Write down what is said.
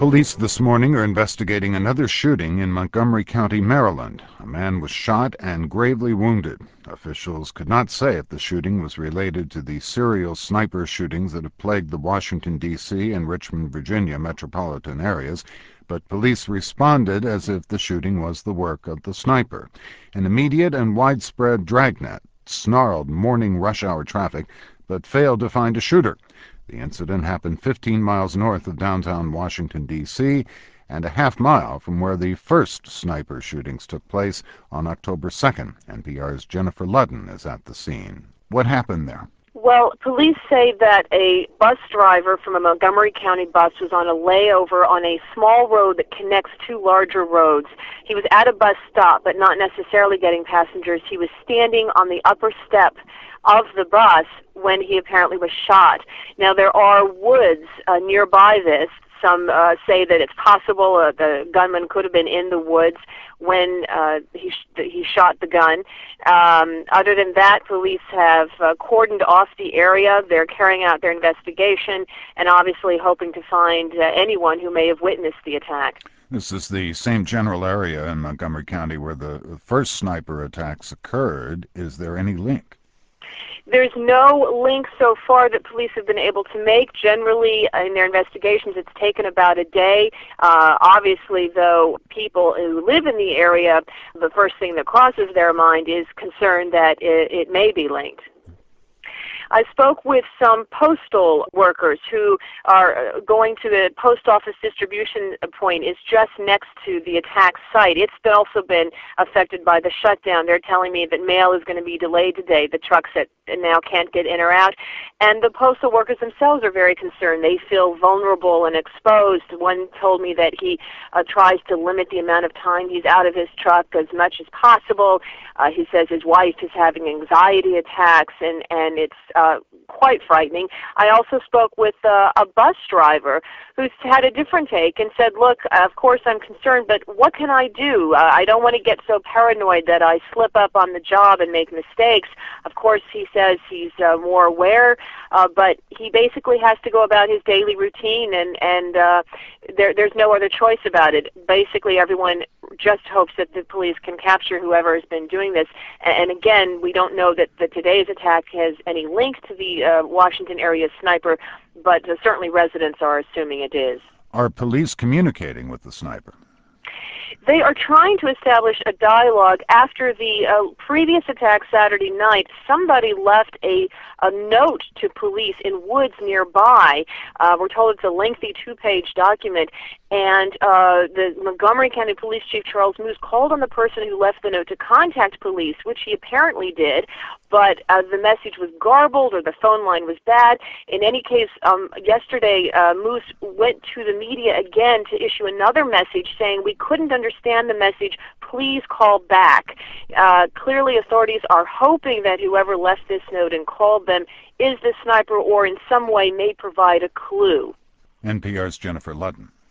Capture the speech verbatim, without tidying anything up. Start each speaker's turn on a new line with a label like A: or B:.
A: Police this morning are investigating another shooting in Montgomery County, Maryland. A man was shot and gravely wounded. Officials could not say if the shooting was related to the serial sniper shootings that have plagued the Washington, D C and Richmond, Virginia metropolitan areas, but police responded as if the shooting was the work of the sniper. An immediate and widespread dragnet snarled morning rush-hour traffic, but failed to find a shooter. The incident happened fifteen miles north of downtown Washington, D C, and a half mile from where the first sniper shootings took place on October second. N P R's Jennifer Ludden is at the scene. What happened there?
B: Well, police say that a bus driver from a Montgomery County bus was on a layover on a small road that connects two larger roads. He was at a bus stop, but not necessarily getting passengers. He was standing on the upper step of the bus when he apparently was shot. Now, there are woods uh, nearby this. Some uh, say that it's possible uh, the gunman could have been in the woods when uh, he sh- he shot the gun. Um, other than that, police have uh, cordoned off the area. They're carrying out their investigation and obviously hoping to find uh, anyone who may have witnessed the attack.
A: This is the same general area in Montgomery County where the first sniper attacks occurred. Is there any link?
B: There's no link so far that police have been able to make. Generally, in their investigations, it's taken about a day. Uh, obviously, though, people who live in the area, the first thing that crosses their mind is concern that it, it may be linked. I spoke with some postal workers who are going to the post office distribution point. Is just next to the attack site. It's also been affected by the shutdown. They're telling me that mail is going to be delayed today. The trucks that now can't get in or out. And the postal workers themselves are very concerned. They feel vulnerable and exposed. One told me that he uh, tries to limit the amount of time he's out of his truck as much as possible. Uh, he says his wife is having anxiety attacks, and, and it's uh, quite frightening. I also spoke with uh, a bus driver who's had a different take and said, look, of course I'm concerned, but what can I do? Uh, I don't want to get so paranoid that I slip up on the job and make mistakes. Of course, he says he's uh, more aware, uh, but he basically has to go about his daily routine, and, and uh, there, there's no other choice about it. Basically, everyone just hopes that the police can capture whoever has been doing this. And, and again, we don't know that, that today's attack has any link to the uh, Washington area sniper, but uh, certainly residents are assuming it is.
A: Are police communicating with the sniper?
B: They are trying to establish a dialogue. After the uh, previous attack Saturday night, somebody left a, a note to police in woods nearby. Uh, we're told it's a lengthy two-page document, and uh, the Montgomery County Police Chief Charles Moose called on the person who left the note to contact police, which he apparently did, but uh, the message was garbled or the phone line was bad. In any case, um, yesterday uh, Moose went to the media again to issue another message saying, we couldn't understand the message, please call back. Uh, clearly authorities are hoping that whoever left this note and called them is the sniper or in some way may provide a clue.
A: N P R's Jennifer Ludden.